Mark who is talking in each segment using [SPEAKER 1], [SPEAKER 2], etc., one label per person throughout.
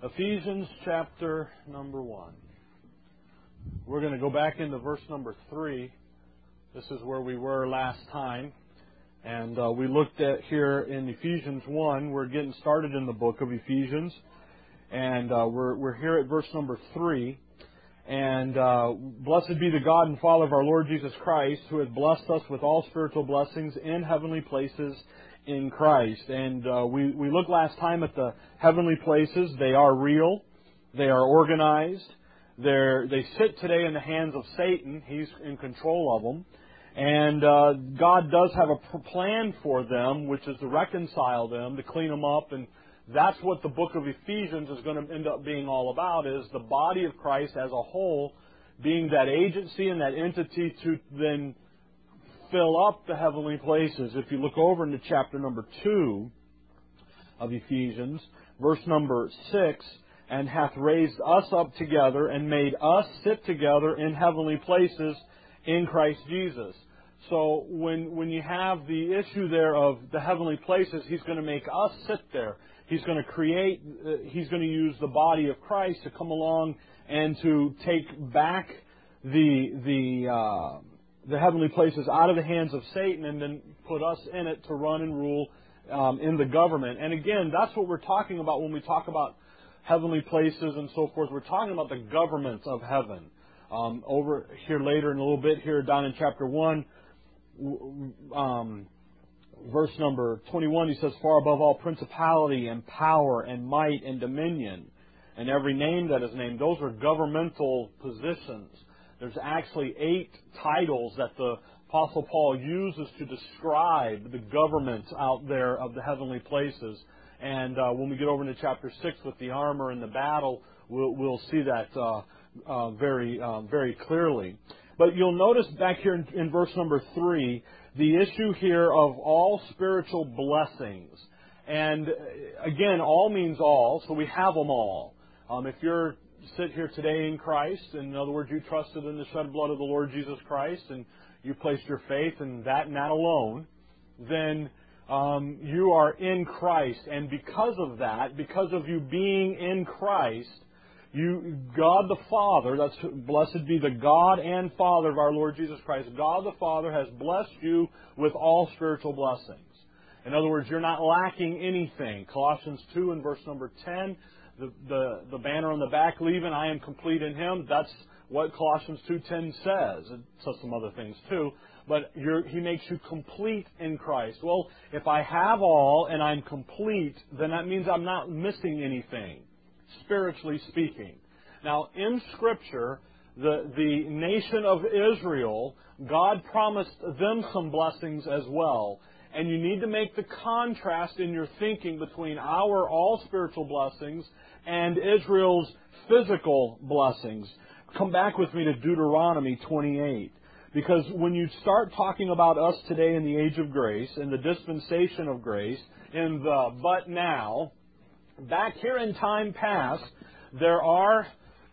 [SPEAKER 1] Ephesians chapter number 1. We're going to go back into verse number 3. This is where we were last time. And we looked at here in Ephesians 1. We're getting started in the book of Ephesians. And we're here at verse number 3. And blessed be the God and Father of our Lord Jesus Christ, who hath blessed us with all spiritual blessings in heavenly places in Christ. And we looked last time at the heavenly places. They are real. They are organized. They sit today in the hands of Satan. He's in control of them. And God does have a plan for them, which is to reconcile them, to clean them up. And that's what the book of Ephesians is going to end up being all about, is the body of Christ as a whole being that agency and that entity to then fill up the heavenly places. If you look over into chapter number 2 of Ephesians, verse number 6, and hath raised us up together and made us sit together in heavenly places in Christ Jesus. So when you have the issue there of the heavenly places, He's going to make us sit there. He's going to He's going to use the body of Christ to come along and to take back the heavenly places out of the hands of Satan and then put us in it to run and rule in the government. And again, that's what we're talking about when we talk about heavenly places and so forth. We're talking about the government of heaven. Over here later in a little bit, here down in chapter 1, verse number 21, he says, far above all principality and power and might and dominion and every name that is named. Those are governmental positions. There's actually 8 titles that the Apostle Paul uses to describe the government out there of the heavenly places. And when we get over into chapter 6 with the armor and the battle, we'll see that very clearly. But you'll notice back here in verse number 3, the issue here of all spiritual blessings. And again, all means all, so we have them all. If you're sit here today in Christ, in other words, you trusted in the shed blood of the Lord Jesus Christ, and you placed your faith in that and that alone, then you are in Christ. And because of that, because of you being in Christ, God the Father, that's blessed be the God and Father of our Lord Jesus Christ, God the Father has blessed you with all spiritual blessings. In other words, you're not lacking anything. Colossians 2 and verse number 10, the banner on the back, leaving, I am complete in Him. That's what Colossians 2:10 says. It says some other things too. But He makes you complete in Christ. Well, if I have all and I'm complete, then that means I'm not missing anything, spiritually speaking. Now, in Scripture, the nation of Israel, God promised them some blessings as well. And you need to make the contrast in your thinking between our all spiritual blessings and Israel's physical blessings. Come back with me to Deuteronomy 28. Because when you start talking about us today in the age of grace, in the dispensation of grace, in the but now, back here in time past, there are,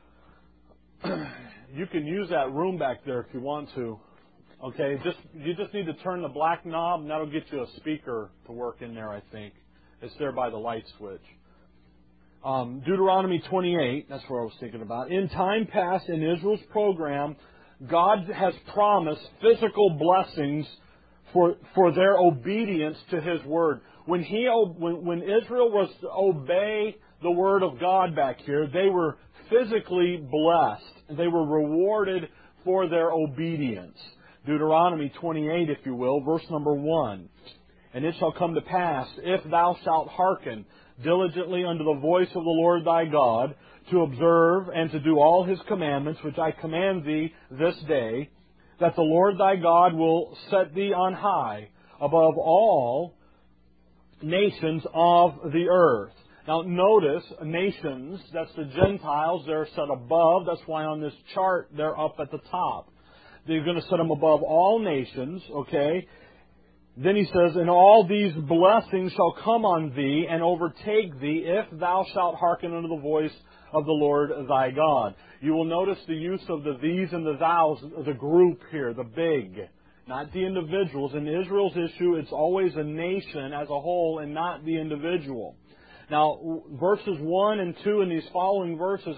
[SPEAKER 1] you can use that room back there if you want to. Okay, you just need to turn the black knob, and that'll get you a speaker to work in there, I think. It's there by the light switch. Deuteronomy 28, that's what I was thinking about. In time past, in Israel's program, God has promised physical blessings for their obedience to His Word. When Israel was to obey the Word of God back here, they were physically blessed. They were rewarded for their obedience. Deuteronomy 28, if you will, verse number 1. And it shall come to pass, if thou shalt hearken diligently unto the voice of the Lord thy God, to observe and to do all His commandments, which I command thee this day, that the Lord thy God will set thee on high above all nations of the earth. Now notice, nations, that's the Gentiles, they're set above. That's why on this chart they're up at the top. They're going to set them above all nations, okay? Then he says, and all these blessings shall come on thee and overtake thee if thou shalt hearken unto the voice of the Lord thy God. You will notice the use of the these and the thous, the group here, the big, not the individuals. In Israel's issue, it's always a nation as a whole and not the individual. Now, verses 1 and 2 in these following verses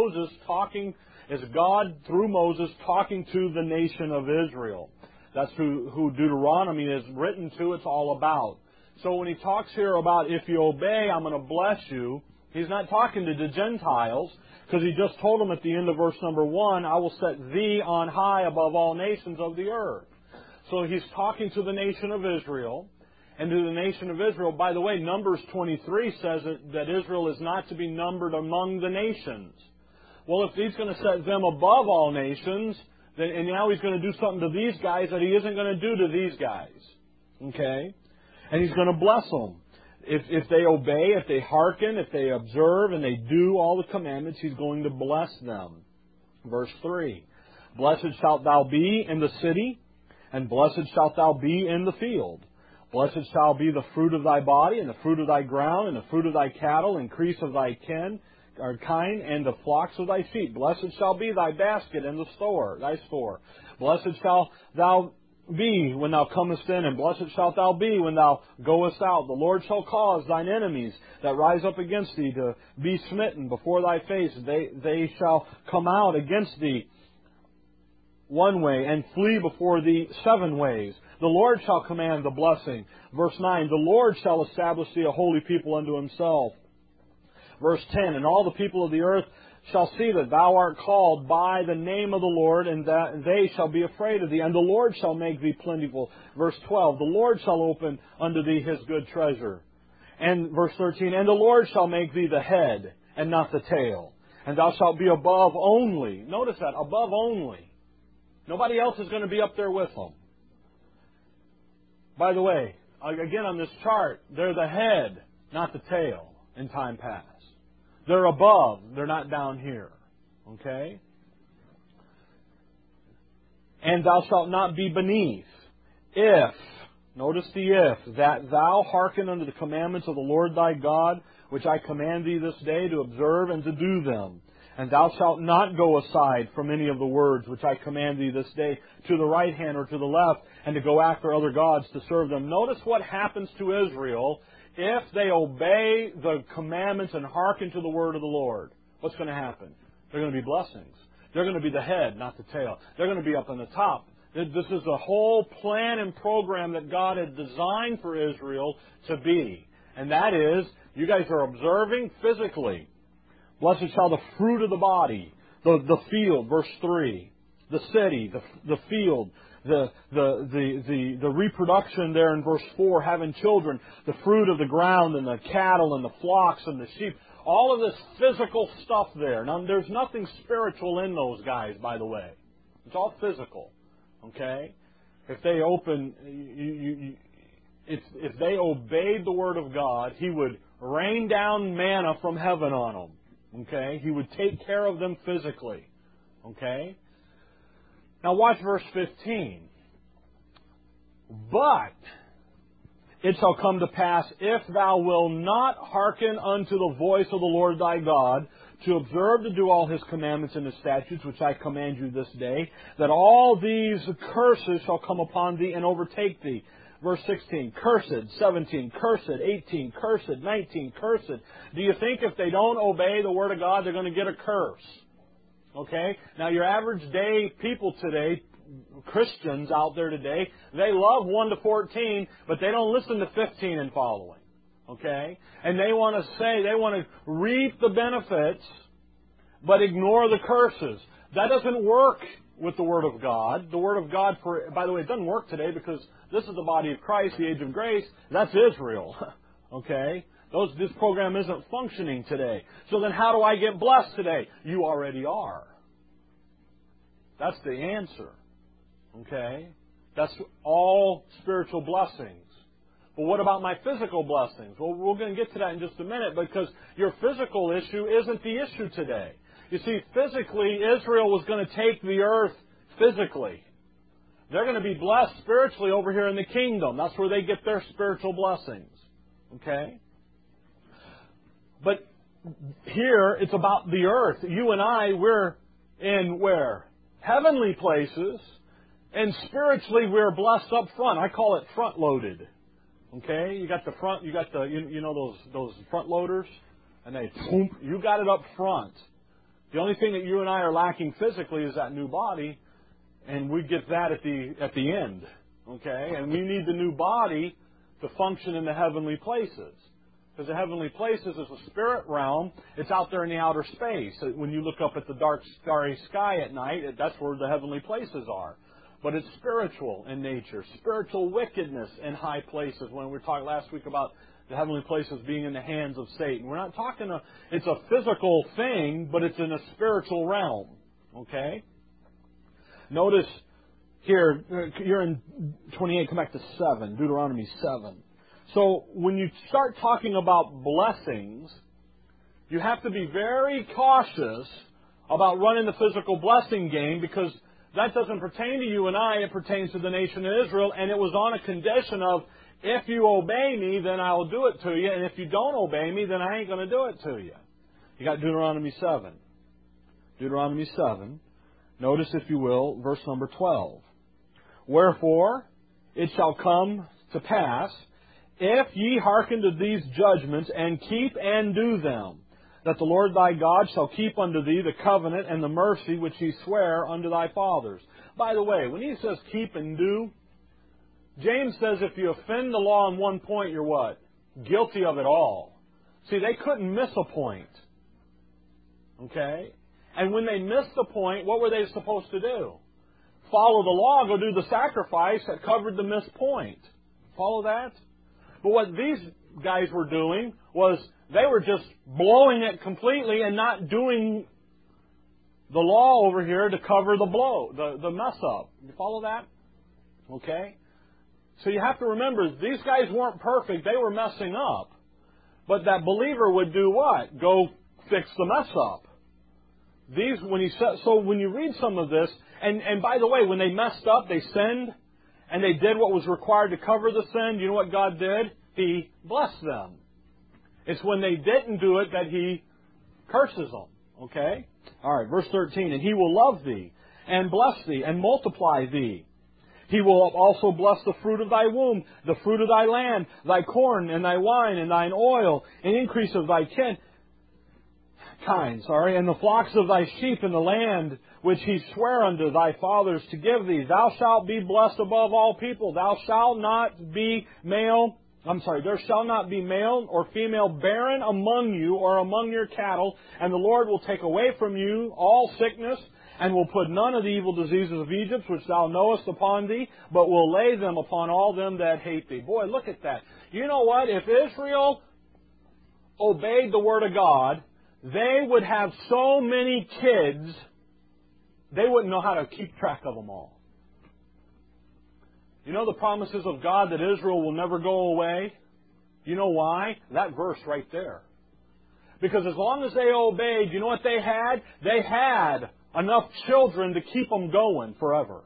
[SPEAKER 1] is God through Moses talking to the nation of Israel. That's who Deuteronomy is written to. It's all about. So when he talks here about if you obey, I'm going to bless you, he's not talking to the Gentiles, because he just told them at the end of verse number 1, I will set thee on high above all nations of the earth. So he's talking to the nation of Israel. And to the nation of Israel, by the way, Numbers 23 says that Israel is not to be numbered among the nations. Well, if he's going to set them above all nations, then, and now he's going to do something to these guys that he isn't going to do to these guys. Okay? And he's going to bless them. If they obey, if they hearken, if they observe, and they do all the commandments, he's going to bless them. Verse 3, Blessed shalt thou be in the city, and blessed shalt thou be in the field. Blessed shall be the fruit of thy body, and the fruit of thy ground, and the fruit of thy cattle, increase of thy kind, and the flocks of thy sheep. Blessed shall be thy basket and thy store. Blessed shalt thou be when thou comest in, and blessed shalt thou be when thou goest out. The Lord shall cause thine enemies that rise up against thee to be smitten before thy face. They shall come out against thee one way, and flee before thee 7 ways. The Lord shall command the blessing. Verse 9, the Lord shall establish thee a holy people unto himself. Verse 10, and all the people of the earth shall see that thou art called by the name of the Lord, and that they shall be afraid of thee, and the Lord shall make thee plentiful. Verse 12, the Lord shall open unto thee his good treasure. And verse 13, and the Lord shall make thee the head, and not the tail. And thou shalt be above only. Notice that, above only. Nobody else is going to be up there with them. By the way, again on this chart, they're the head, not the tail in time past. They're above, they're not down here. Okay? And thou shalt not be beneath, if, notice the if, that thou hearken unto the commandments of the Lord thy God, which I command thee this day to observe and to do them. And thou shalt not go aside from any of the words which I command thee this day to the right hand or to the left, and to go after other gods to serve them. Notice what happens to Israel if they obey the commandments and hearken to the word of the Lord. What's going to happen? They're going to be blessings. They're going to be the head, not the tail. They're going to be up on the top. This is the whole plan and program that God had designed for Israel to be. And that is, you guys are observing physically. Blessed shall the fruit of the body, the field, verse 3, the city, the field, the reproduction there in verse 4, having children, the fruit of the ground and the cattle and the flocks and the sheep, all of this physical stuff there. Now, there's nothing spiritual in those guys, by the way. It's all physical, okay? If they if they obeyed the Word of God, He would rain down manna from heaven on them. Okay? He would take care of them physically. Okay? Now watch verse 15. But it shall come to pass, if thou wilt not hearken unto the voice of the Lord thy God, to observe to do all His commandments and His statutes, which I command you this day, that all these curses shall come upon thee and overtake thee. Verse 16, cursed. 17, cursed. 18, cursed. 19, cursed. Do you think if they don't obey the Word of God, they're going to get a curse? Okay? Now, your average day people today, Christians out there today, they love 1 to 14, but they don't listen to 15 and following. Okay? And they want to reap the benefits, but ignore the curses. That doesn't work with the Word of God. The Word of God, by the way, it doesn't work today because this is the body of Christ, the age of grace. That's Israel. Okay? This program isn't functioning today. So then how do I get blessed today? You already are. That's the answer. Okay? That's all spiritual blessings. But what about my physical blessings? Well, we're going to get to that in just a minute because your physical issue isn't the issue today. You see, physically, Israel was going to take the earth physically. They're going to be blessed spiritually over here in the kingdom. That's where they get their spiritual blessings. Okay? But here, it's about the earth. You and I, we're in where? Heavenly places. And spiritually, we're blessed up front. I call it front-loaded. Okay, you got the front, you got the you know those front loaders, and they boom, you got it up front. The only thing that you and I are lacking physically is that new body, and we get that at the end. Okay, and we need the new body to function in the heavenly places. Because the heavenly places is a spirit realm. It's out there in the outer space. When you look up at the dark, starry sky at night, that's where the heavenly places are. But it's spiritual in nature. Spiritual wickedness in high places. When we talked last week about the heavenly places being in the hands of Satan. We're not talking it's a physical thing, but it's in a spiritual realm. Okay? Notice here, you're in 28, come back to 7, Deuteronomy 7. So when you start talking about blessings, you have to be very cautious about running the physical blessing game, because that doesn't pertain to you and I, it pertains to the nation of Israel, and it was on a condition of, if you obey me, then I will do it to you, and if you don't obey me, then I ain't going to do it to you. You got Deuteronomy 7. Deuteronomy 7. Notice, if you will, verse number 12. Wherefore, it shall come to pass, if ye hearken to these judgments, and keep and do them, that the Lord thy God shall keep unto thee the covenant and the mercy which he sware unto thy fathers. By the way, when he says keep and do, James says if you offend the law on one point, you're what? Guilty of it all. See, they couldn't miss a point. Okay? And when they missed the point, what were they supposed to do? Follow the law, go do the sacrifice that covered the missed point. Follow that? But what these guys were doing was they were just blowing it completely and not doing the law over here to cover the blow, the mess up. You follow that? Okay? So you have to remember, these guys weren't perfect. They were messing up. But that believer would do what? Go fix the mess up. So when you read some of this, and by the way, when they messed up, they sinned, and they did what was required to cover the sin, you know what God did? He blessed them. It's when they didn't do it that He curses them. Okay? Alright, verse 13. And He will love thee, and bless thee, and multiply thee. He will also bless the fruit of thy womb, the fruit of thy land, thy corn, and thy wine, and thine oil, and increase of thy and the flocks of thy sheep in the land which He sware unto thy fathers to give thee. Thou shalt be blessed above all people. There shall not be male or female barren among you or among your cattle, and the Lord will take away from you all sickness, and will put none of the evil diseases of Egypt, which thou knowest, upon thee, but will lay them upon all them that hate thee. Boy, look at that. You know what? If Israel obeyed the Word of God, they would have so many kids, they wouldn't know how to keep track of them all. You know the promises of God that Israel will never go away? You know why? That verse right there. Because as long as they obeyed, you know what they had? They had enough children to keep them going forever.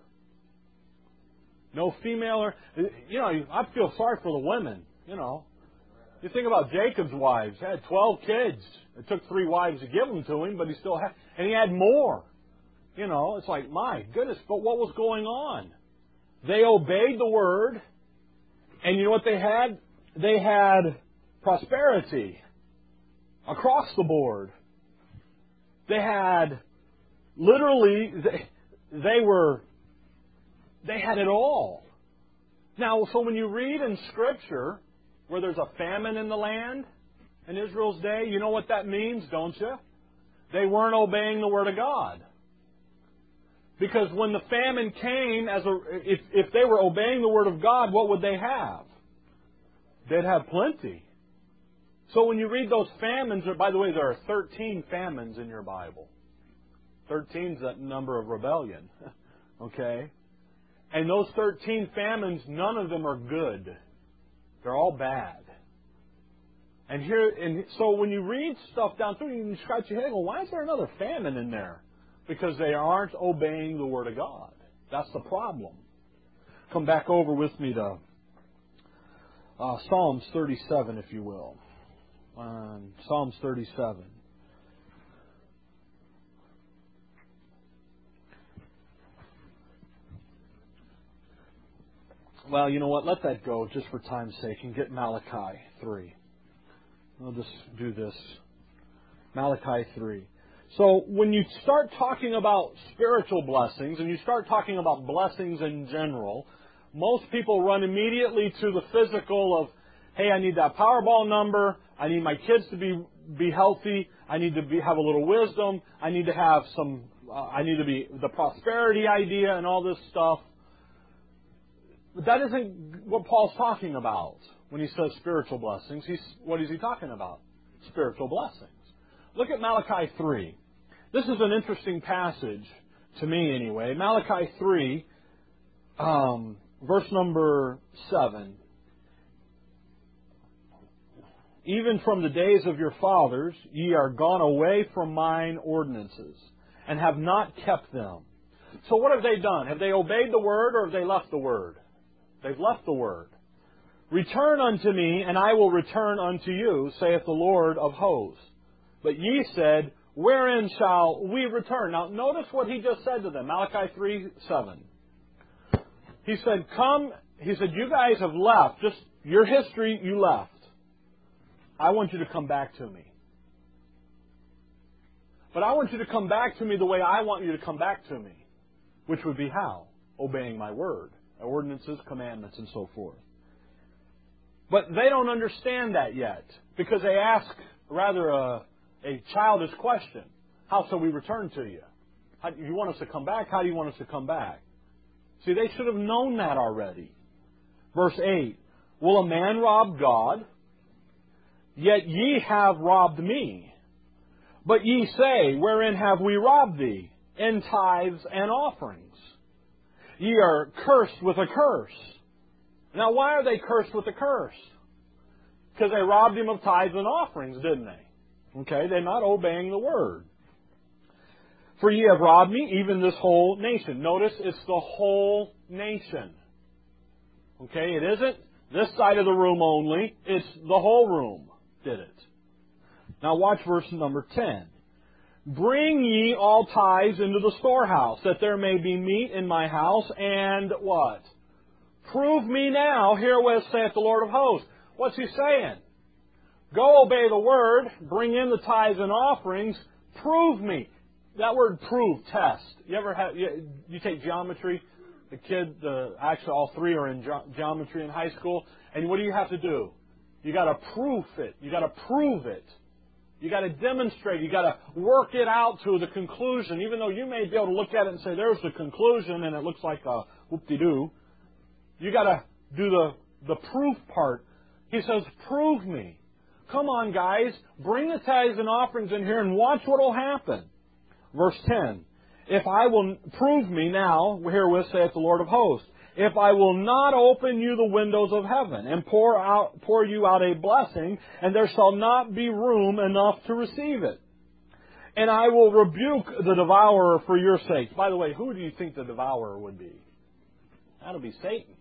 [SPEAKER 1] No female I feel sorry for the women, You think about Jacob's wives. He had 12 kids. It took 3 wives to give them to him, but he still had, and he had more. It's like, my goodness, but what was going on? They obeyed the Word, and you know what they had? They had prosperity across the board. They had, literally, they had it all. Now, so when you read in Scripture where there's a famine in the land in Israel's day, you know what that means, don't you? They weren't obeying the Word of God. Because when the famine came, if they were obeying the Word of God, what would they have? They'd have plenty. So when you read those famines, by the way, there are 13 famines in your Bible. 13 is that number of rebellion. Okay? And those 13 famines, none of them are good. They're all bad. And so when you read stuff down through, you scratch your head and go, why is there another famine in there? Because they aren't obeying the Word of God. That's the problem. Come back over with me to Psalms 37, if you will. Psalms 37. Well, you know what? Let that go just for time's sake and get Malachi 3. We'll just do this. Malachi 3. So when you start talking about spiritual blessings and you start talking about blessings in general, most people run immediately to the physical of, hey, I need that Powerball number. I need my kids to be healthy. I need to have a little wisdom. I need to have I need to be the prosperity idea and all this stuff. But that isn't what Paul's talking about when he says spiritual blessings. What is he talking about? Spiritual blessings. Look at Malachi 3. This is an interesting passage, to me anyway. Malachi 3, verse number 7. Even from the days of your fathers, ye are gone away from mine ordinances, and have not kept them. So what have they done? Have they obeyed the word, or have they left the word? They've left the word. Return unto me, and I will return unto you, saith the Lord of hosts. But ye said, wherein shall we return? Now notice what he just said to them, Malachi 3:7. He said, you guys have left, just your history, you left. I want you to come back to me. But I want you to come back to me the way I want you to come back to me. Which would be how? Obeying my word. Ordinances, commandments, and so forth. But they don't understand that yet. Because they ask rather a childish question. How shall we return to you? You want us to come back? How do you want us to come back? See, they should have known that already. Verse 8. Will a man rob God? Yet ye have robbed me. But ye say, wherein have we robbed thee? In tithes and offerings. Ye are cursed with a curse. Now why are they cursed with a curse? Because they robbed him of tithes and offerings, didn't they? Okay, they're not obeying the word. For ye have robbed me, even this whole nation. Notice it's the whole nation. Okay, it isn't this side of the room only. It's the whole room did it. Now watch verse number 10. Bring ye all tithes into the storehouse, that there may be meat in my house, and what? Prove me now, herewith saith the Lord of hosts. What's he saying? Go obey the word, bring in the tithes and offerings, prove me. That word prove, test. You ever have, you take geometry? Actually all three are in geometry in high school, and what do you have to do? You got to proof it. You got to prove it. You got to demonstrate. You got to work it out to the conclusion. Even though you may be able to look at it and say, there's the conclusion, and it looks like a whoop-de-doo. You got to do the proof part. He says, prove me. Come on, guys. Bring the tithes and offerings in here and watch what will happen. Verse 10. If I will prove me now, herewith saith the Lord of hosts, if I will not open you the windows of heaven and pour you out a blessing, and there shall not be room enough to receive it. And I will rebuke the devourer for your sakes. By the way, who do you think the devourer would be? That'll be Satan.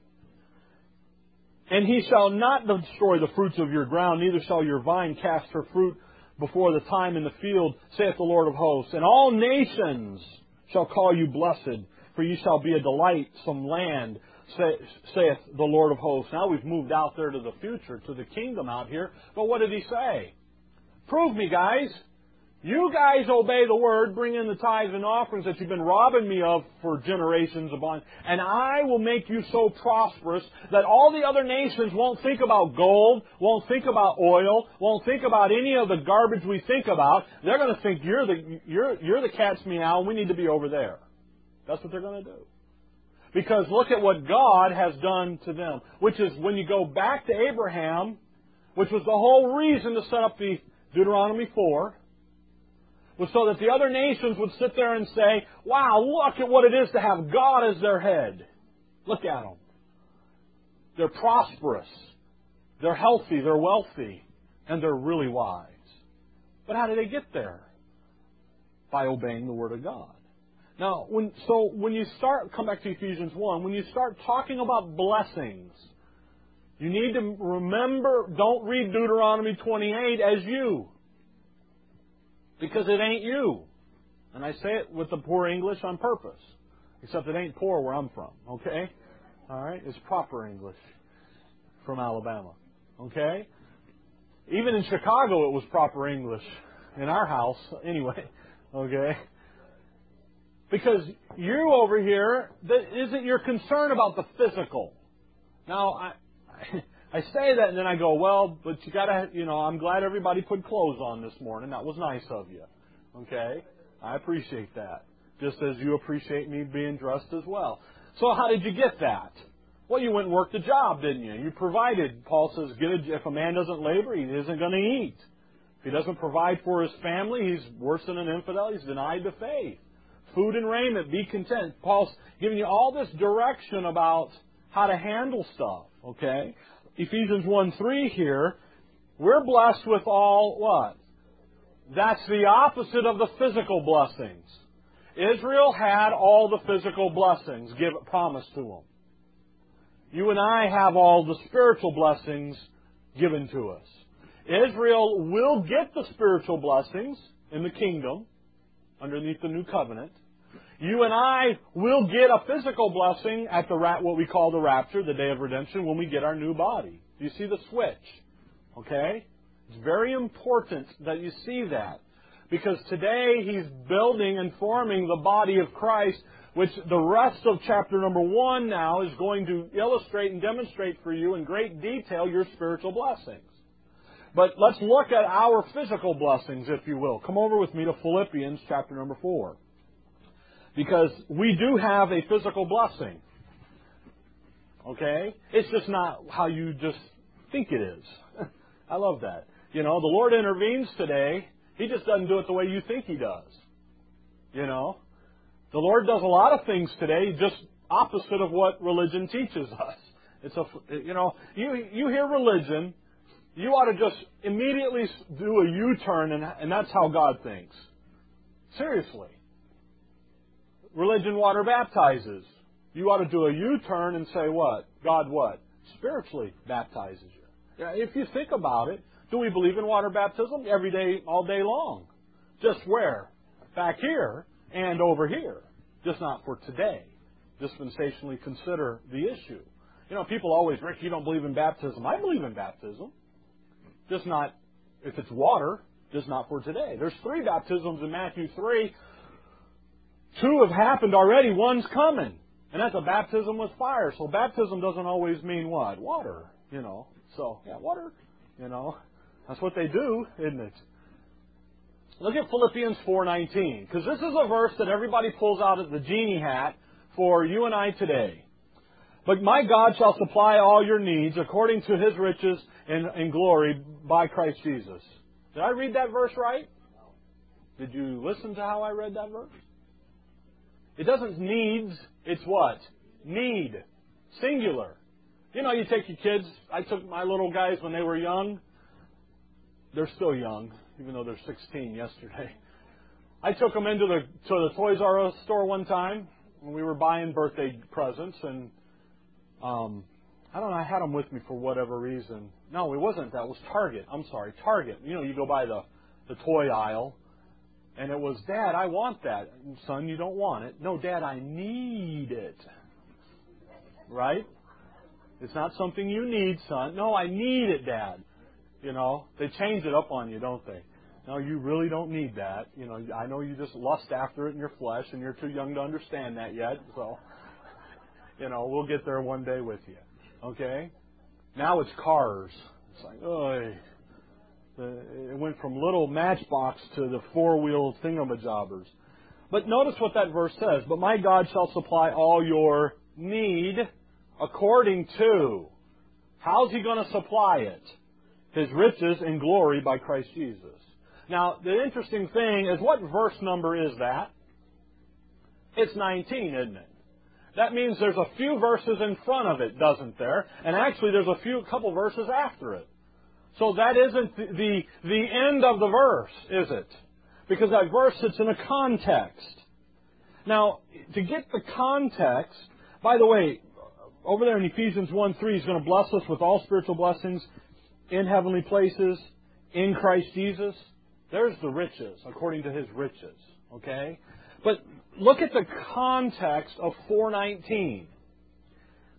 [SPEAKER 1] And he shall not destroy the fruits of your ground, neither shall your vine cast her fruit before the time in the field, saith the Lord of hosts. And all nations shall call you blessed, for you shall be a delightsome land, saith the Lord of hosts. Now we've moved out there to the future, to the kingdom out here. But what did he say? Prove me, guys. You guys obey the word, bring in the tithes and offerings that you've been robbing me of for generations upon, and I will make you so prosperous that all the other nations won't think about gold, won't think about oil, won't think about any of the garbage we think about. They're going to think you're the cat's meow, and we need to be over there. That's what they're going to do. Because look at what God has done to them, which is when you go back to Abraham, which was the whole reason to set up the Deuteronomy 4, was so that the other nations would sit there and say, wow, look at what it is to have God as their head. Look at them. They're prosperous. They're healthy. They're wealthy. And they're really wise. But how did they get there? By obeying the Word of God. Now, when you come back to Ephesians 1, when you start talking about blessings, you need to remember, don't read Deuteronomy 28 as you. Because it ain't you. And I say it with the poor English on purpose. Except it ain't poor where I'm from, okay? All right? It's proper English from Alabama. Okay? Even in Chicago, it was proper English. In our house, anyway. Okay? Because you over here, isn't your concern about the physical. Now, I say that and then I go, well, but you gotta, I'm glad everybody put clothes on this morning. That was nice of you. Okay? I appreciate that. Just as you appreciate me being dressed as well. So how did you get that? Well, you went and worked a job, didn't you? You provided. Paul says, if a man doesn't labor, he isn't going to eat. If he doesn't provide for his family, he's worse than an infidel. He's denied the faith. Food and raiment, be content. Paul's giving you all this direction about how to handle stuff. Okay? Ephesians 1:3 here, we're blessed with all what? That's the opposite of the physical blessings. Israel had all the physical blessings promised to them. You and I have all the spiritual blessings given to us. Israel will get the spiritual blessings in the kingdom underneath the new covenant. You and I will get a physical blessing at what we call the rapture, the day of redemption, when we get our new body. Do you see the switch? Okay? It's very important that you see that. Because today he's building and forming the body of Christ, which the rest of chapter number 1 now is going to illustrate and demonstrate for you in great detail your spiritual blessings. But let's look at our physical blessings, if you will. Come over with me to Philippians chapter number 4. Because we do have a physical blessing. Okay? It's just not how you just think it is. I love that. The Lord intervenes today. He just doesn't do it the way you think He does. The Lord does a lot of things today just opposite of what religion teaches us. You hear religion, you ought to just immediately do a U-turn, and that's how God thinks. Seriously. Religion water baptizes. You ought to do a U-turn and say what? God what? Spiritually baptizes you. If you think about it, do we believe in water baptism? Every day, all day long. Just where? Back here and over here. Just not for today. Dispensationally consider the issue. People always, Rick, you don't believe in baptism. I believe in baptism. Just not, if it's water, just not for today. There's 3 baptisms in Matthew 3. 2 have happened already. 1's coming. And that's a baptism with fire. So baptism doesn't always mean what? Water. So, yeah, water. That's what they do, isn't it? Look at Philippians 4:19, because this is a verse that everybody pulls out as the genie hat for you and I today. But my God shall supply all your needs according to His riches in glory by Christ Jesus. Did I read that verse right? Did you listen to how I read that verse? It doesn't needs, it's what? Need. Singular. You take your kids. I took my little guys when they were young. They're still young, even though they're 16 yesterday. I took them into the Toys R Us store one time when we were buying birthday presents, and I don't know, I had them with me for whatever reason. No, it wasn't that. It was Target. I'm sorry, Target. You go by the toy aisle, and it was, Dad, I want that. Son, you don't want it. No, Dad, I need it. Right? It's not something you need, son. No, I need it, Dad. They change it up on you, don't they? No, you really don't need that. I know you just lust after it in your flesh, and you're too young to understand that yet. So, we'll get there one day with you. Okay? Now it's cars. It's like, oh, it went from little Matchbox to the 4-wheel thingamajobbers. But notice what that verse says. But my God shall supply all your need according to. How's He going to supply it? His riches in glory by Christ Jesus. Now, the interesting thing is, what verse number is that? It's 19, isn't it? That means there's a few verses in front of it, doesn't there? And actually, there's a couple verses after it. So that isn't the end of the verse, is it? Because that verse sits in a context. Now, to get the context, by the way, over there in Ephesians 1:3, He's going to bless us with all spiritual blessings in heavenly places, in Christ Jesus. There's the riches, according to His riches. Okay? But look at the context of 4:19.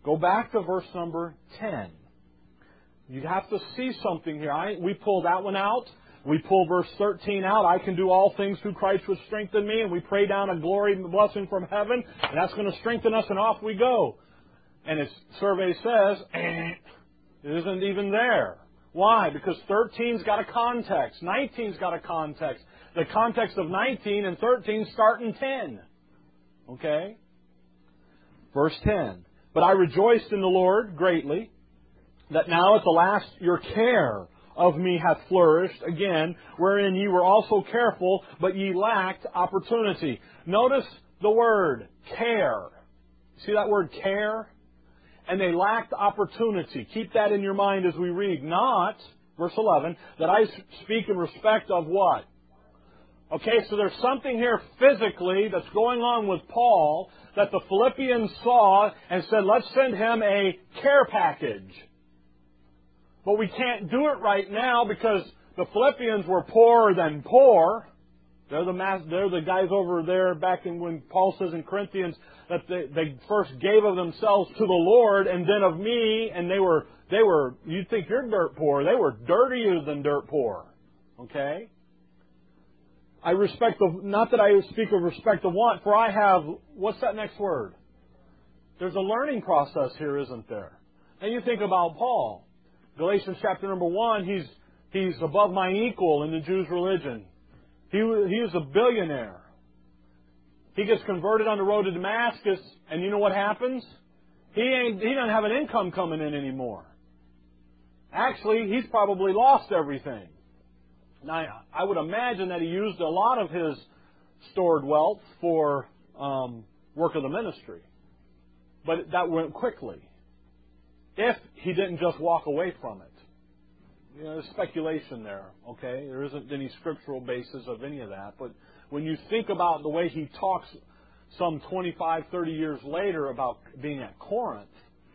[SPEAKER 1] Go back to verse number 10. You have to see something here. We pull that one out. We pull verse 13 out. I can do all things through Christ which strengthen me. And we pray down a glory and blessing from heaven. And that's going to strengthen us, and off we go. And its survey says, it isn't even there. Why? Because 13's got a context. 19's got a context. The context of 19 and 13 start in 10. Okay? Verse 10. But I rejoiced in the Lord greatly, that now at the last your care of me hath flourished again, wherein ye were also careful, but ye lacked opportunity. Notice the word care. See that word care? And they lacked opportunity. Keep that in your mind as we read. Not, verse 11, that I speak in respect of what? Okay, so there's something here physically that's going on with Paul that the Philippians saw and said, let's send him a care package. But we can't do it right now because the Philippians were poorer than poor. They're the guys over there back in when Paul says in Corinthians that they first gave of themselves to the Lord and then of me, and they were you'd think you're dirt poor. They were dirtier than dirt poor. Okay? I respect not that I speak of respect of want, for I have, what's that next word? There's a learning process here, isn't there? And you think about Paul. Galatians chapter number 1, he's above my equal in the Jews' religion. He is a billionaire. He gets converted on the road to Damascus, and you know what happens? He doesn't have an income coming in anymore. Actually, he's probably lost everything. Now, I would imagine that he used a lot of his stored wealth for work of the ministry. But that went quickly. If he didn't just walk away from it. You know, there's speculation there, okay? There isn't any scriptural basis of any of that. But when you think about the way he talks some 25, 30 years later about being at Corinth,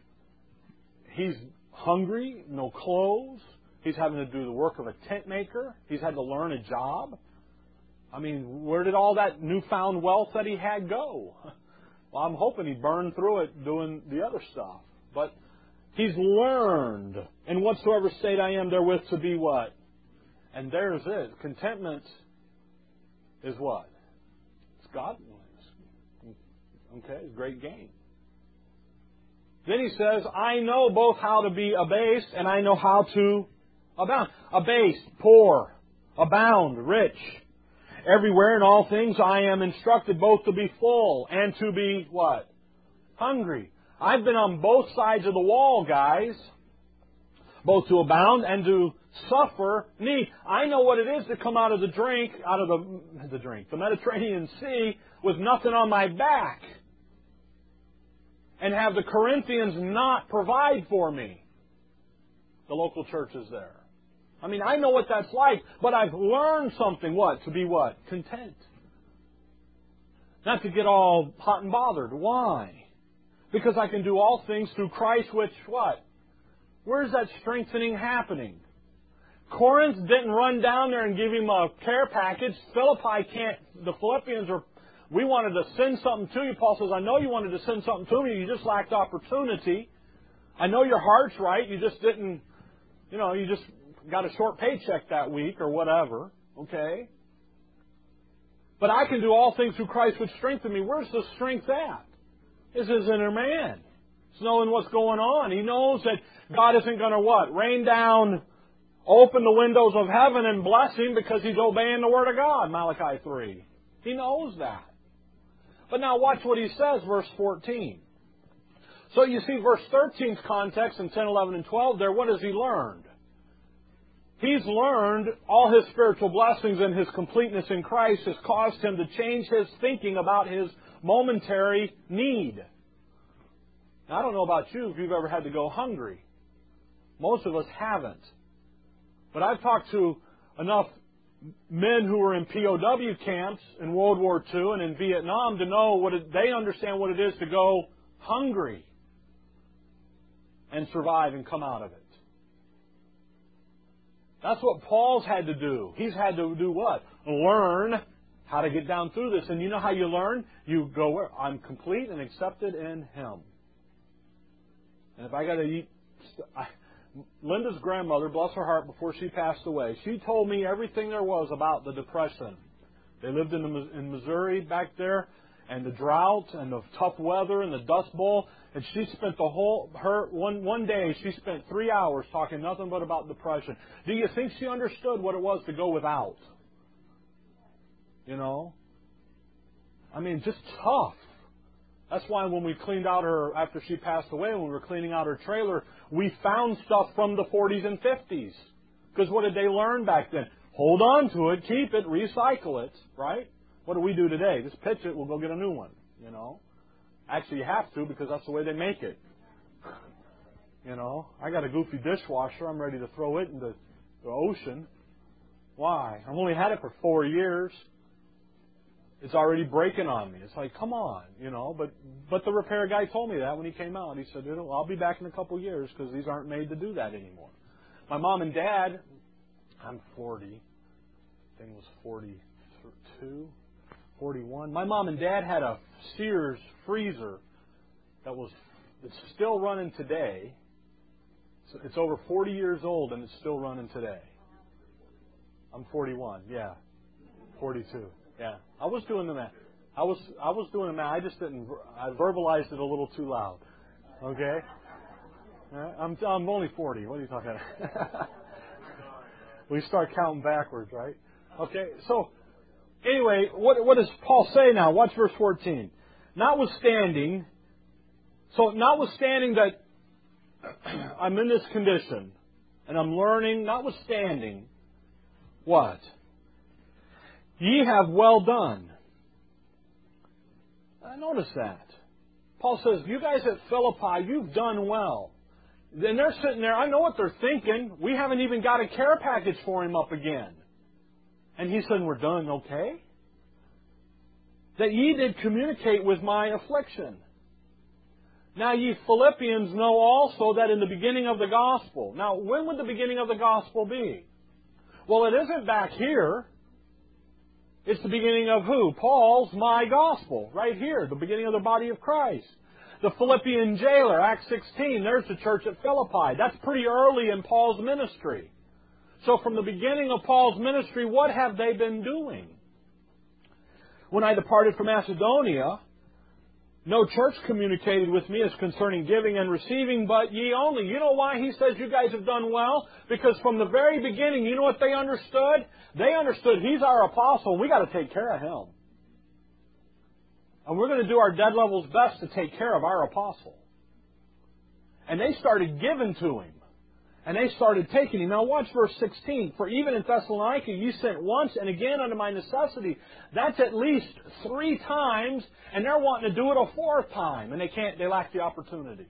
[SPEAKER 1] he's hungry, no clothes. He's having to do the work of a tent maker. He's had to learn a job. I mean, where did all that newfound wealth that he had go? Well, I'm hoping he burned through it doing the other stuff. But he's learned, in whatsoever state I am therewith to be what? And there's it. Contentment is what? It's godliness. Okay, it's great gain. Then he says, I know both how to be abased and I know how to abound. Abased, poor. Abound, rich. Everywhere in all things I am instructed both to be full and to be what? Hungry. I've been on both sides of the wall, guys. Both to abound and to suffer need. I know what it is to come out of the Mediterranean Sea with nothing on my back. And have the Corinthians not provide for me. The local churches there. I mean, I know what that's like, but I've learned something. What? To be what? Content. Not to get all hot and bothered. Why? Because I can do all things through Christ, which what? Where's that strengthening happening? Corinth didn't run down there and give him a care package. Philippi can't. The Philippians are, we wanted to send something to you. Paul says, I know you wanted to send something to me. You just lacked opportunity. I know your heart's right. You just didn't, you just got a short paycheck that week or whatever. Okay? But I can do all things through Christ which strengthen me. Where's the strength at? It's his inner man. It's knowing what's going on. He knows that God isn't going to what? Rain down, open the windows of heaven and bless him because he's obeying the Word of God, Malachi 3. He knows that. But now watch what he says, verse 14. So you see verse 13's context in 10, 11, and 12 there. What has he learned? He's learned all his spiritual blessings and his completeness in Christ has caused him to change his thinking about his momentary need. Now, I don't know about you if you've ever had to go hungry. Most of us haven't. But I've talked to enough men who were in POW camps in World War II and in Vietnam to know they understand what it is to go hungry and survive and come out of it. That's what Paul's had to do. He's had to do what? Learn how to get down through this. And you know how you learn? You go where? I'm complete and accepted in Him. And if I got to eat... Linda's grandmother, bless her heart, before she passed away, she told me everything there was about the Depression. They lived in Missouri back there, and the drought and the tough weather and the Dust Bowl. And she spent one day, she spent 3 hours talking nothing but about depression. Do you think she understood what it was to go without? You know? I mean, just tough. That's why when we cleaned out her, after she passed away, when we were cleaning out her trailer, we found stuff from the 40s and 50s. Because what did they learn back then? Hold on to it, keep it, recycle it, right? What do we do today? Just pitch it, we'll go get a new one, you know? Actually, you have to, because that's the way they make it. You know? I got a goofy dishwasher. I'm ready to throw it in the ocean. Why? I've only had it for 4 years. It's already breaking on me. It's like, come on, you know. But the repair guy told me that when he came out. He said, I'll be back in a couple of years because these aren't made to do that anymore. My mom and dad, I'm 40. I think it was 42, 41. My mom and dad had a Sears freezer it's still running today. It's over 40 years old and it's still running today. I'm 41, yeah. 42. Yeah, I was doing the math. I was doing the math. I just didn't. I verbalized it a little too loud. Okay. I'm only 40. What are you talking about? We start counting backwards, right? Okay. So anyway, what does Paul say now? Watch verse 14. Notwithstanding that I'm in this condition and I'm learning. Notwithstanding, what? Ye have well done. Notice that. Paul says, you guys at Philippi, you've done well. Then they're sitting there, I know what they're thinking. We haven't even got a care package for him up again. And he said, we're done okay? That ye did communicate with my affliction. Now ye Philippians know also that in the beginning of the gospel. Now, when would the beginning of the gospel be? Well, it isn't back here. It's the beginning of who? Paul's my gospel. Right here, the beginning of the body of Christ. The Philippian jailer, Acts 16, there's the church at Philippi. That's pretty early in Paul's ministry. So from the beginning of Paul's ministry, what have they been doing? When I departed from Macedonia, no church communicated with me as concerning giving and receiving, but ye only. You know why he says you guys have done well? Because from the very beginning, you know what they understood? They understood he's our apostle, and we got to take care of him. And we're going to do our dead level's best to take care of our apostle. And they started giving to him. And they started taking him. Now watch verse 16. For even in Thessalonica ye sent once and again unto my necessity. That's at least 3 times, and they're wanting to do it a 4th time. And they lack the opportunity.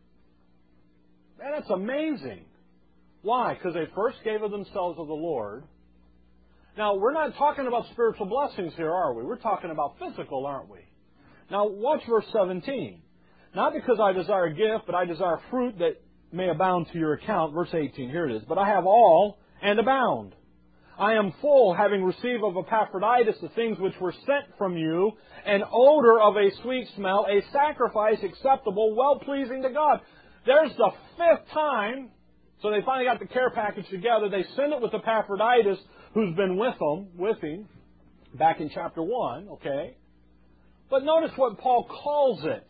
[SPEAKER 1] Man, that's amazing. Why? Because they first gave of themselves of the Lord. Now, we're not talking about spiritual blessings here, are we? We're talking about physical, aren't we? Now, watch verse 17. Not because I desire a gift, but I desire fruit that may abound to your account. Verse 18, here it is. But I have all and abound. I am full, having received of Epaphroditus the things which were sent from you, an odor of a sweet smell, a sacrifice acceptable, well-pleasing to God. There's the 5th time. So they finally got the care package together. They send it with Epaphroditus, who's been with him, back in chapter 1, okay? But notice what Paul calls it.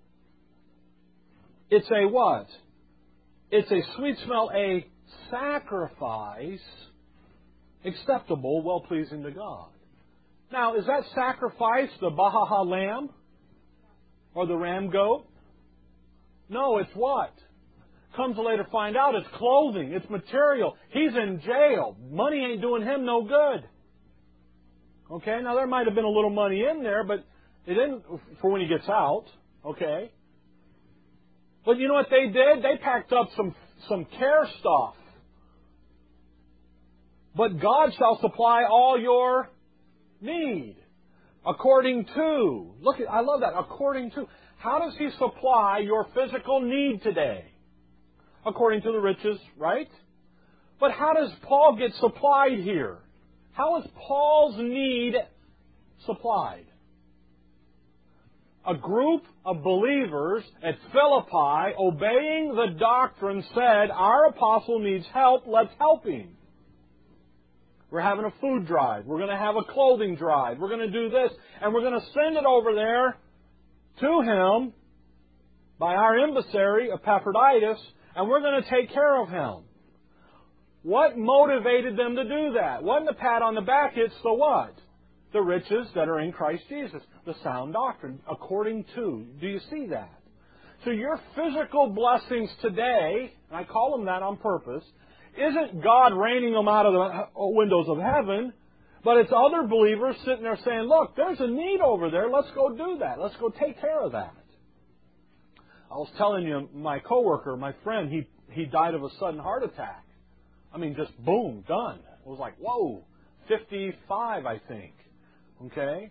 [SPEAKER 1] It's a what? It's a sweet smell, a sacrifice acceptable, well-pleasing to God. Now, is that sacrifice the Bahaha lamb? Or the ram goat? No, it's what? Comes to later find out it's clothing, it's material. He's in jail. Money ain't doing him no good. Okay, now there might have been a little money in there, but it didn't for when he gets out. Okay. But you know what they did? They packed up some care stuff. But God shall supply all your need. According to. Look, I love that. According to. How does He supply your physical need today? According to the riches, right? But how does Paul get supplied here? How is Paul's need supplied? A group of believers at Philippi, obeying the doctrine, said, our apostle needs help, let's help him. We're having a food drive. We're going to have a clothing drive. We're going to do this. And we're going to send it over there to him by our emissary, Epaphroditus, and we're going to take care of him. What motivated them to do that? Wasn't a pat on the back, it's the what? The riches that are in Christ Jesus. The sound doctrine, according to. Do you see that? So your physical blessings today, and I call them that on purpose, isn't God raining them out of the windows of heaven, but it's other believers sitting there saying, look, there's a need over there, let's go do that. Let's go take care of that. I was telling you, my coworker, my friend, he died of a sudden heart attack. I mean, just boom, done. It was like, whoa, 55, I think. Okay?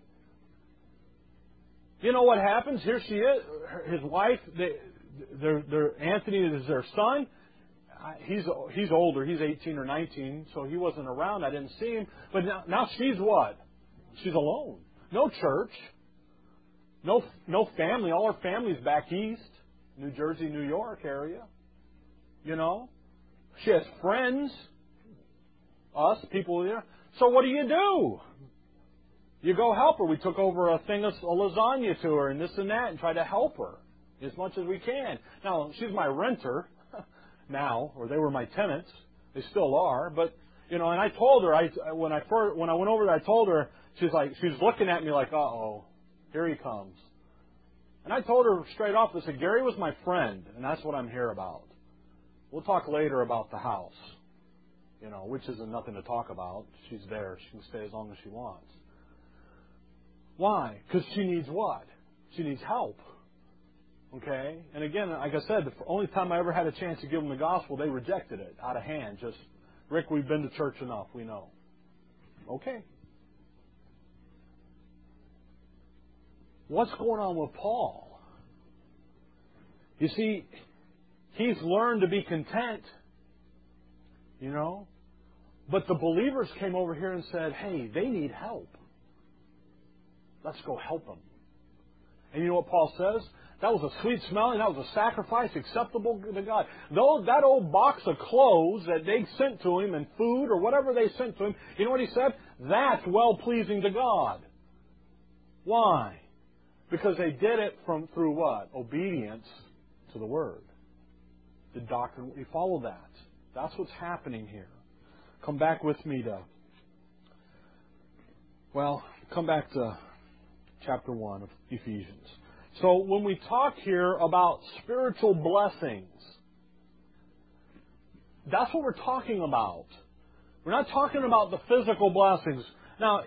[SPEAKER 1] You know what happens? Here she is, his wife, Anthony is their son. He's older. He's 18 or 19, so he wasn't around. I didn't see him. But now she's what? She's alone. No church. No family. All her family's back east. New Jersey, New York area. You know? She has friends. Us, people there. So what do? You go help her. We took over a thing of lasagna to her and this and that and try to help her as much as we can. Now, she's my renter now, or they were my tenants. They still are. But, you know, and I told her, when I went over there, I told her, she's looking at me like, uh-oh, here he comes. And I told her straight off, I said, Gary was my friend, and that's what I'm here about. We'll talk later about the house, you know, which isn't nothing to talk about. She's there. She can stay as long as she wants. Why? Because she needs what? She needs help. Okay? And again, like I said, the only time I ever had a chance to give them the gospel, they rejected it out of hand. Just, Rick, we've been to church enough. We know. Okay. What's going on with Paul? You see, he's learned to be content, you know. But the believers came over here and said, hey, they need help. Let's go help them. And you know what Paul says? That was a sweet smelling, that was a sacrifice acceptable to God. That old box of clothes that they sent to him and food or whatever they sent to him, you know what he said? That's well-pleasing to God. Why? Because they did it through what? Obedience to the Word. The doctrine, we follow that. That's what's happening here. Come back with me to chapter 1 of Ephesians. So when we talk here about spiritual blessings, that's what we're talking about. We're not talking about the physical blessings. Now,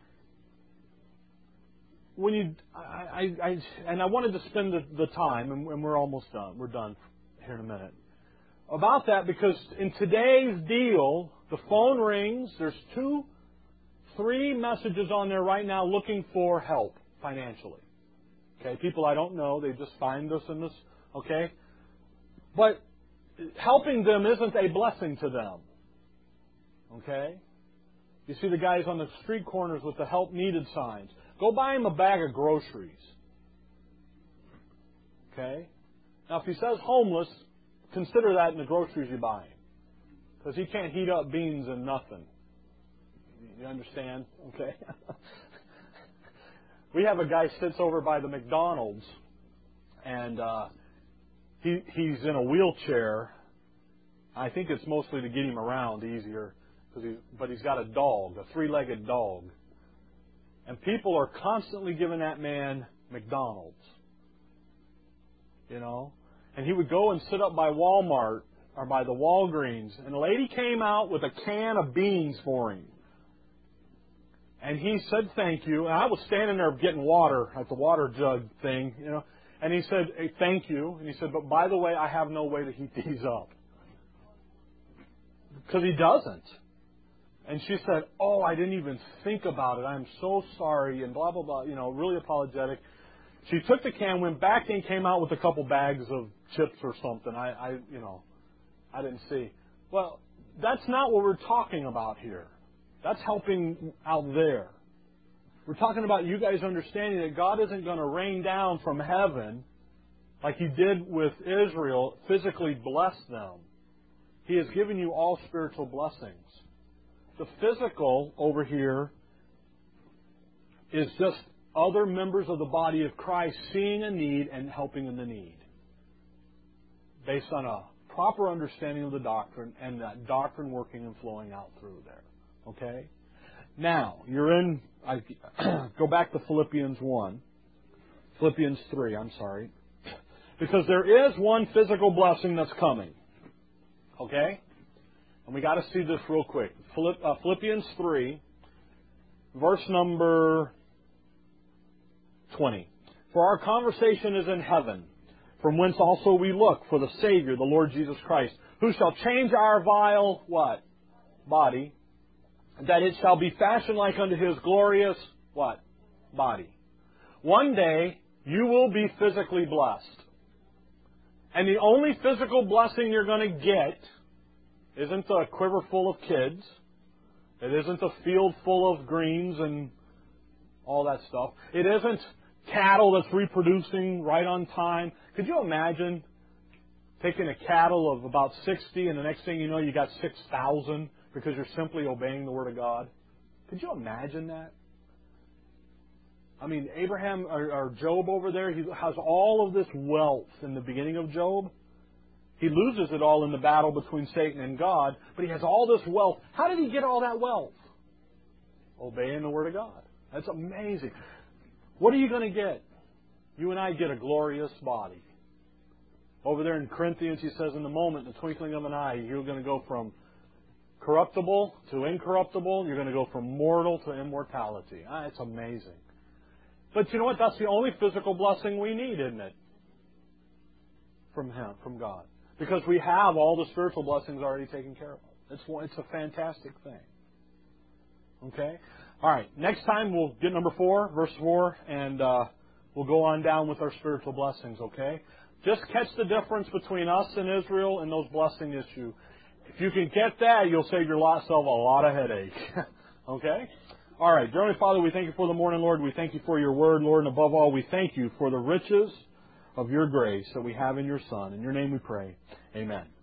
[SPEAKER 1] I wanted to spend the time, and we're almost done. We're done here in a minute. About that, because in today's deal, the phone rings. There's 3 messages on there right now looking for help financially. Okay, people I don't know, they just find us in this. Okay, but helping them isn't a blessing to them. Okay, you see the guys on the street corners with the help needed signs. Go buy him a bag of groceries. Okay? Now, if he says homeless, consider that in the groceries you buy him. Because he can't heat up beans and nothing. You understand? Okay? We have a guy sits over by the McDonald's, and he's in a wheelchair. I think it's mostly to get him around easier, but he's got a dog, a 3-legged dog. And people are constantly giving that man McDonald's. You know? And he would go and sit up by Walmart or by the Walgreens, and a lady came out with a can of beans for him. And he said thank you. And I was standing there getting water at the water jug thing, you know. And he said, hey, thank you. And he said, but by the way, I have no way to heat these up. Because he doesn't. And she said, oh, I didn't even think about it. I'm so sorry, and blah, blah, blah, you know, really apologetic. She took the can, went back and came out with a couple bags of chips or something. I didn't see. Well, that's not what we're talking about here. That's helping out there. We're talking about you guys understanding that God isn't going to rain down from heaven like He did with Israel, physically bless them. He has given you all spiritual blessings. The physical over here is just other members of the body of Christ seeing a need and helping in the need, based on a proper understanding of the doctrine and that doctrine working and flowing out through there. Okay? Now, you're in, go back to Philippians 3, because there is one physical blessing that's coming. Okay? And we got to see this real quick. Philippians 3, verse number 20. For our conversation is in heaven, from whence also we look for the Savior, the Lord Jesus Christ, who shall change our vile, what? Body, that it shall be fashioned like unto His glorious, what? Body. One day, you will be physically blessed. And the only physical blessing you're going to get isn't a quiver full of kids. It isn't a field full of greens and all that stuff. It isn't cattle that's reproducing right on time. Could you imagine taking a cattle of about 60 and the next thing you know you got 6,000 because you're simply obeying the Word of God? Could you imagine that? I mean, Abraham or Job over there, he has all of this wealth in the beginning of Job. He loses it all in the battle between Satan and God, but he has all this wealth. How did he get all that wealth? Obeying the Word of God. That's amazing. What are you going to get? You and I get a glorious body. Over there in Corinthians, he says, in the moment, in the twinkling of an eye, you're going to go from corruptible to incorruptible. You're going to go from mortal to immortality. It's amazing. But you know what? That's the only physical blessing we need, isn't it? From Him, from God. Because we have all the spiritual blessings already taken care of. It's a fantastic thing. Okay? All right. Next time we'll get number 4, verse 4, and we'll go on down with our spiritual blessings, okay? Just catch the difference between us and Israel and those blessing issue. If you can get that, you'll save yourself a lot of headache. Okay? All right. Dear Heavenly Father, we thank You for the morning, Lord. We thank You for Your Word, Lord. And above all, we thank You for the riches of Your grace that we have in Your Son. In Your name we pray. Amen.